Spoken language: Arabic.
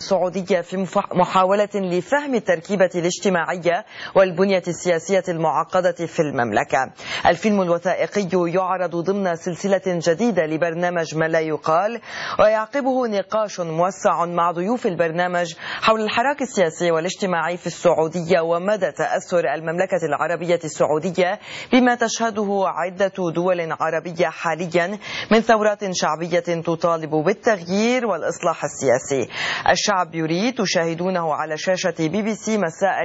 السعودية في محاولة لفهم التركيبة الاجتماعية والبنية السياسية المعقدة في المملكة. الفيلم الوثائقي يعرض ضمن سلسلة جديدة لبرنامج ما لا يقال، ويعقبه نقاش موسع مع ضيوف البرنامج حول الحراك السياسي والاجتماعي في السعودية ومدى تأثر المملكة العربية السعودية بما تشهده عدة دول عربية حاليا من ثورات شعبية تطالب بالتغيير والإصلاح السياسي. الشعب يريد، تشاهدونه على شاشة BBC مساء